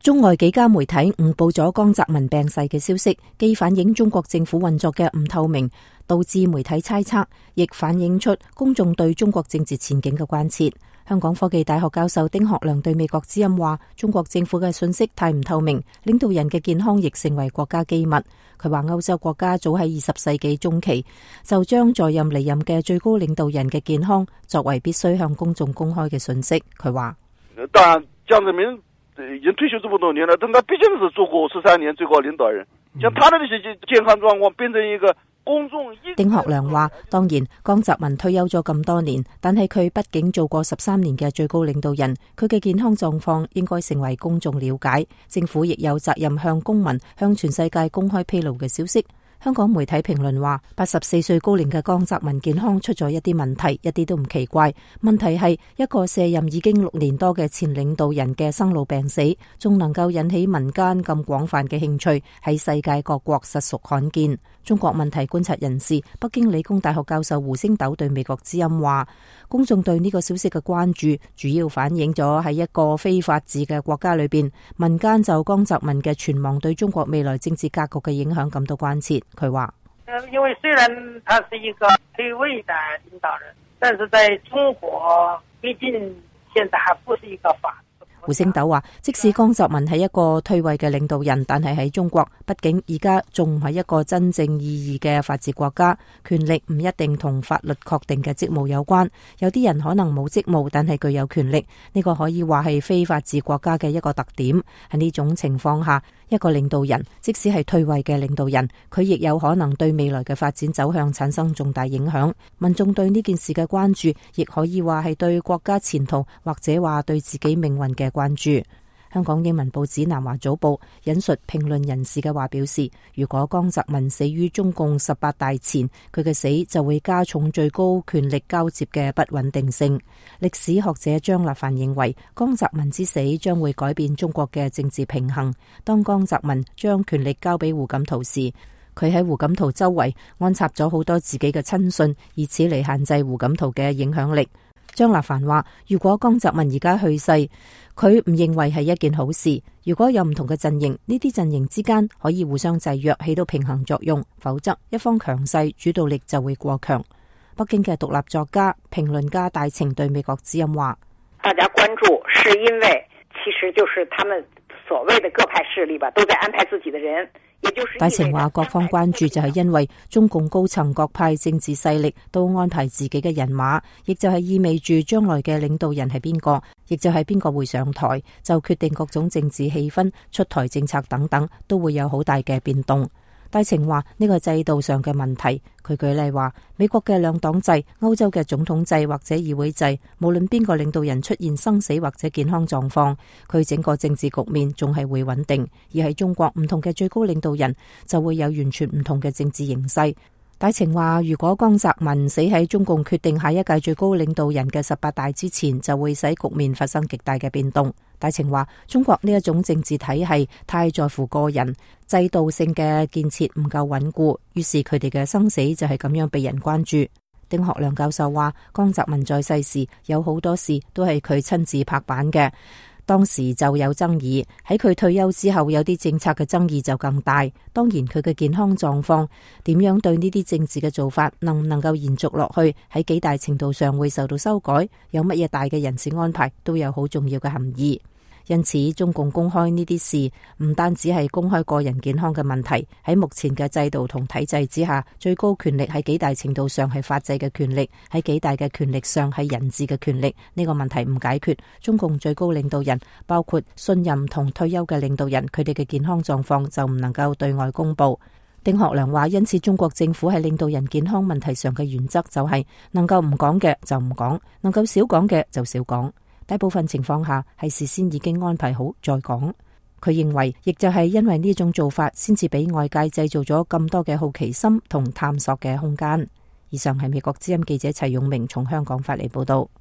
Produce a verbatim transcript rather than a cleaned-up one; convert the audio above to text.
中外幾家媒體誤報咗江澤民病逝嘅消息，既反映中國政府運作嘅唔透明，導致媒體猜測，亦反映出公眾對中國政治前景嘅關切。香港科技大學教授丁學良對美國之音話，中國政府嘅信息太唔透明，領導人嘅健康亦成為國家機密。佢話歐洲國家早喺二十世紀中期就將在任離任嘅最高領導人嘅健康作為必須向公眾公開嘅信息。佢話， 當然江澤民已經退休這麼多年了，但他畢竟是做過十三年最高領導人，像他的這些健康狀況變成一個公眾。 丁學良話，當然江澤民退休咗咁多年，但係佢畢竟做過十三年嘅最高領導人，佢嘅健康狀況應該成為公眾了解，政府亦有責任向公民、向全世界公開披露嘅消息。香港媒體評論話，八十四歲高齡嘅江澤民健康出咗一啲問題，一啲都唔奇怪。問題係一個卸任已經六年多嘅前領導人嘅生老病死，仲能夠引起民間咁廣泛嘅興趣，喺世界各國實屬罕見。中國問題觀察人士、北京理工大學教授胡星斗對美國之音話，公眾對呢個消息嘅關注，主要反映咗喺一個非法治嘅國家裏邊，民間就江澤民嘅存亡對中國未來政治格局嘅影響感到關切。佢話， 因為雖然他是一個退位的領導人，但是在中國畢竟現在還不是一個法。 胡星斗話，即使江澤民係一個退位嘅領導人，但係喺中國，畢竟而家仲唔係一個真正意義嘅法治國家，權力唔一定同法律確定嘅職務有關。有啲人可能冇職務，但係具有權力，呢個可以話係非法治國家嘅一個特點。喺呢種情況下，一個領導人即使係退位嘅領導人，佢亦有可能對未來嘅發展走向產生重大影響。民眾對呢件事嘅關注，亦可以話係對國家前途或者話對自己命運嘅關注。香港英文報紙南華早報引述評論人士嘅話表示，如果江澤民死於中共十八大前，佢嘅死就會加重最高權力交接嘅不穩定性。歷史學者張立凡認為，江澤民之死將會改變中國嘅政治平衡。當江澤民將權力交俾胡錦濤時，佢喺胡錦濤周圍安插咗好多自己嘅親信，以此嚟限制胡錦濤嘅影響力。張立凡話，如果江澤民而家去世，佢唔認為係一件好事。如果有唔同嘅陣營，呢啲陣營之間可以互相制約，起到平衡作用，否則一方強勢，主導力就會過強。北京嘅獨立作家、評論家戴晴對美國之音話， 大家關注是因為其實就是他們所謂的各派勢力吧，都在安排自己的人。 戴晴話，各方關注就係因為中共高層各派政治勢力都安排自己嘅人馬，亦就係意味住將來嘅領導人係邊個，亦就係邊個會上台，就決定各種政治氣氛、出台政策等等，都會有好大嘅變動。戴晴話呢個制度上嘅問題，佢舉例話，美國嘅兩黨制、歐洲嘅總統制或者議會制，無論邊個領導人出現生死或者健康狀況，佢整個政治局面仲係會穩定。而喺中國，唔同嘅最高領導人就會有完全唔同嘅政治形勢。戴晴話，如果江澤民死喺中共決定下一屆最高領導人嘅十八大之前，就會使局面發生極大嘅變動。戴晴話，中國呢一種政治體系太在乎個人，制度性嘅建設唔夠穩固，於是佢哋嘅生死就係咁樣被人關注。丁學良教授話，江澤民在世時有好多事都係佢親自拍板嘅，當時就有爭議，喺佢退休之後有啲政策嘅爭議就更大。當然佢嘅健康狀況點樣對呢啲政治嘅做法能唔能夠延續落去，喺幾大程度上會受到修改，有乜嘢大嘅人事安排都有好重要嘅含義。因此中共公開呢啲事唔單止係公開個人健康嘅問題，喺目前嘅制度同體制之下，最高權力喺幾大程度上係法制嘅權力，喺幾大嘅權力上係人治嘅權力。呢個問題唔解決，中共最高領導人包括信任同退休嘅領導人，佢哋嘅健康狀況就唔能夠對外公布。丁學良話，因此中國政府喺領導人健康問題上嘅原則就係能夠唔講嘅就唔講，能夠少講嘅就少講。大部分情況下係事先已經安排好再講。佢認為亦就係因為呢種做法，先至俾外界製造咗咁多嘅好奇心同探索嘅空間。以上係美國之音記者齊勇明從香港發嚟報道。